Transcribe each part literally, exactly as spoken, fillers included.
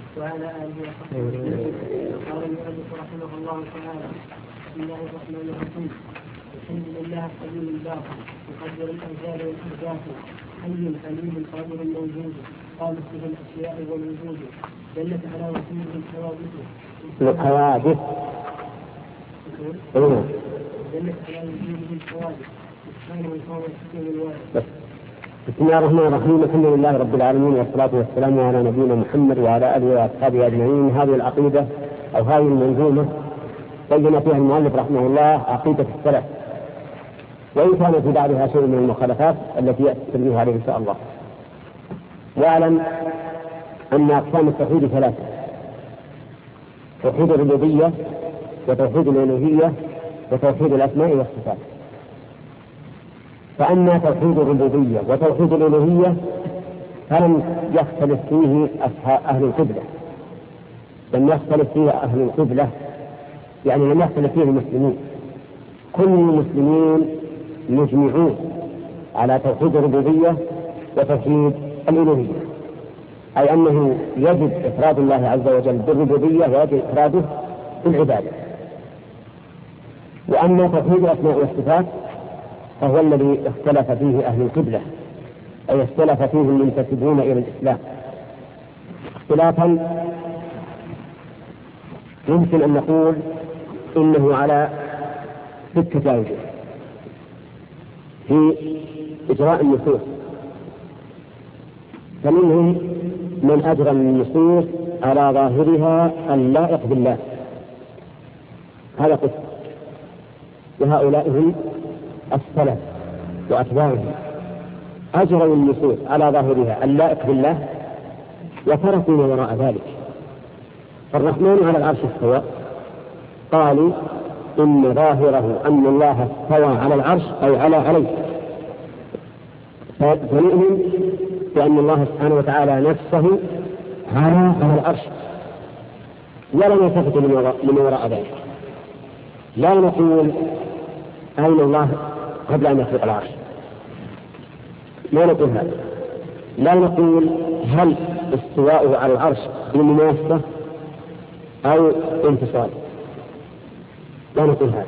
وعلى آله وصحبه وسلم. قال المؤلف رحمه الله تعالى: بسم الله الرحمن الرحيم. الحمد لله القديم الباقي مقدر الأجال والأحداث، حي حليم قادر موجود، قامت به الأشياء والوجود، دلت على وسيله الحوادث الحوادث دلت على وسيله الحوادث سبحانه وتعالى الحكيم الوارث. بسم الله الرحمن الرحيم. الحمد لله رب العالمين، والصلاة والسلام على نبينا محمد وعلى آله وأصحابه أجمعين. هذه العقيدة أو هذه المنظومة بين فيها المؤلف رحمه الله عقيدة السلف، وإن كان في بعضها شيء من المخالفات التي يأتي التنبيه عليه إن شاء الله. واعلم أن أقسام التوحيد ثلاثة: توحيد الربوبية، وتوحيد الألوهية، وتوحيد الأسماء والصفات. فأما توحيد الربوبية وتوحيد الألوهية فلم يختلف فيه أهل القبلة، لم يختلف فيه أهل القبلة يعني لم يختلف فيه المسلمين. كل المسلمين مجمعون على توحيد الربوبية وتوحيد الألوهية، أي أنه يجب إفراد الله عز وجل بالربوبية ويجب إفراده بالعبادة. وأما توحيد الأسماء والصفات فهو الذي اختلف فيه أهل القبلة، أي اختلف فيه المنتسبون إلى الإسلام اختلافا يمكن أن نقول إنه على ستة أوجه في إجراء النصوص. فمنهم من أجرى النصوص على ظاهرها اللائق بالله، هذا قسم، وهؤلاء هم السلف وأتباعهم، أجروا النصوص على ظاهرها اللائق بالله وتركوا ما وراء ذلك. فالرحمن على العرش استوى، قالوا إن ظاهره أن الله استوى على العرش أي على عليه، فنؤمن بأن الله سبحانه وتعالى نفسه على على العرش، ولا نلتفت لما وراء ذلك. لا نقول أين الله قبل أن يخلق العرش، لا نقول هذا. لا نقول هل استواءه على العرش بمناسبة أو انفصال، لا نقول هذا.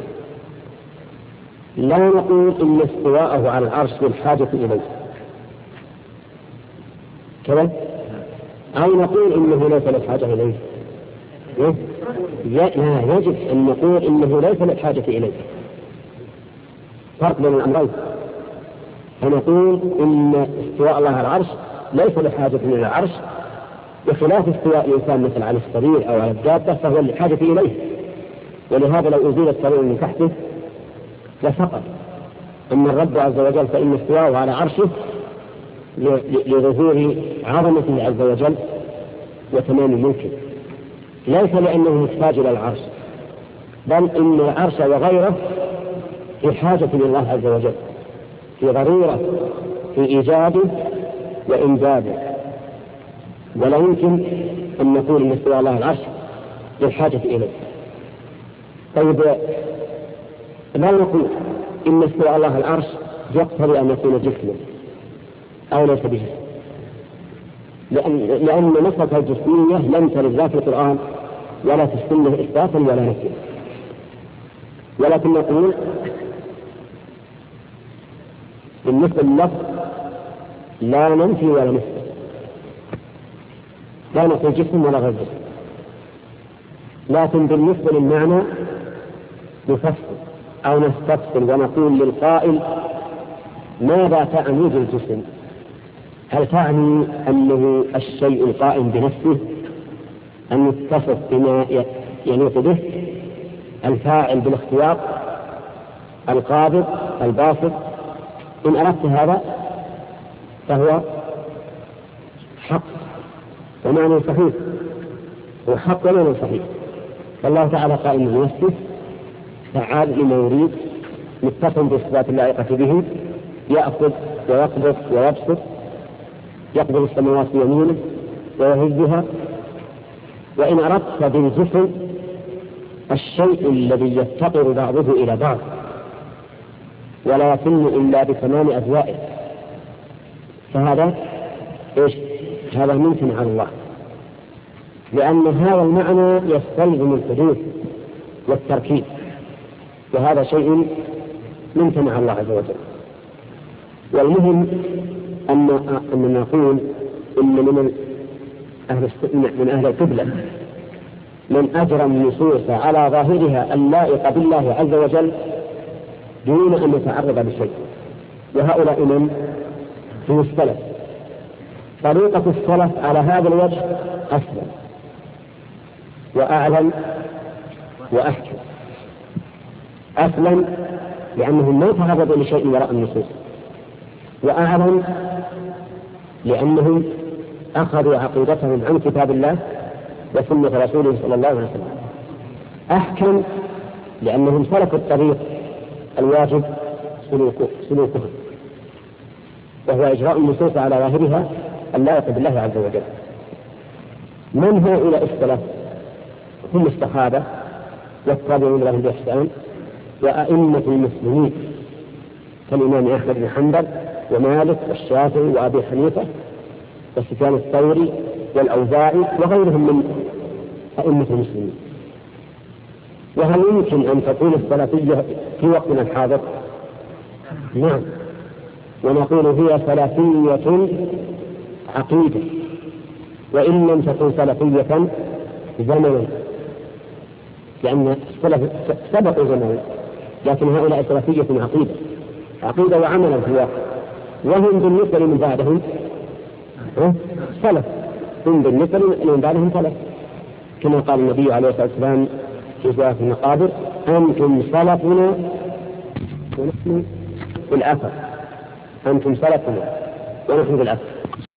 لا نقول إن استواءه على العرش بالحاجة إليه كذا، أو نقول إنه ليس للحاجة إليه. لا، يجب أن نقول إنه ليس للحاجة إليه، فرق بين الأمرين. فنقول إن استواء الله على العرش ليس لحاجة إلى العرش، بخلاف استواء الإنسان مثل على السرير أو على الدابة فهو لحاجة إليه، ولهذا لو أزيل السرير من تحته لسقط. أما الرب عز وجل فإن استواءه على عرشه لظهور عظمته عز وجل وتمام ملكه، ليس لأنه محتاج إلى العرش، بل إن العرش وغيره في حاجة لله عز وجل، في ضرورة في إيجاده وإمداده. ولا يمكن أن نقول إن استواء الله على العرش للحاجة إليه. طيب، لا نقول إن استواء الله على العرش يقتضي أن يكون جسما أو ليس بجسم، لأن لأن مسألة الجسمية لم ترد لا في القرآن ولا في السنة إثباتا ولا نفيا. ولكن نقول بالنسبة لللفظ لا ننفي ولا نثبت، لا نقول جسم ولا غير جسم، لكن بالنسبة للمعنى نفصل أو نستفصل ونقول للقائل ماذا تعني بالجسم؟ هل تعني أنه الشيء القائم بنفسه أن يتصف بما يليق به، الفاعل بالاختيار، القابض الباسط؟ إن أردت هذا فهو حق ومعنى صحيح، هو حق ومعنى صحيح. فالله تعالى قائم بنفسه فعال لما يريد، متصف بالصفات اللائقة به، يأخذ ويقبض ويبسط، يقبض السماوات بيمينه ويهزها. وإن أردت بالجسم الشيء الذي يفتقر بعضه إلى بعض ولا يتم إلا بثمان أجزائه، فهذا إيش؟ هذا ممكن على الله. لأن هذا المعنى يستلزم الحدوث والتركيب، وهذا شيء ممتنع الله عز وجل. والمهم أن أن نقول إن من أهل من أهل القبلة من أجرى النصوص على ظاهرها اللائقة بالله عز وجل دون أن يتعرض لشيء، وهؤلاء من هم السلف. طريقة السلف على هذا الوجه أسلم وأعلم وأحكم. أسلم لأنهم ما تعرضوا لشيء وراء النصوص، وأعلم لأنهم أخذوا عقيدتهم عن كتاب الله وسنة رسوله صلى الله عليه وسلم. أحكم لأنهم سلكوا الطريق الواجب سلوكه، وهو إجراء النصوص على ظاهرها اللائق بالله عز وجل. من هؤلاء السلف؟ هم الصحابة والتابعون لهم بإحسان وأئمة المسلمين كالإمام أحمد بن حنبل ومالك والشافعي وأبي حنيفة وسفيان الثوري والأوزاعي وغيرهم من أئمة المسلمين. وهل يمكن أن تكون السلفية في وقتنا الحاضر؟ نعم، ونقول هي سلفية عقيدة، وإن لم تكن سلفية زمنا، لأن السلف سبقوا زمنا، لكن هؤلاء سلفية عقيدة عقيدة وعملا في الواقع. وهم بالنسبة لمن بعدهم سلف، هم بالنسبة لمن بعدهم سلف، كما قال النبي عليه الصلاة والسلام في سورة المقابر: أنتم سلفنا ونحن بالأثر، أنتم سلفنا ونحن بالأثر.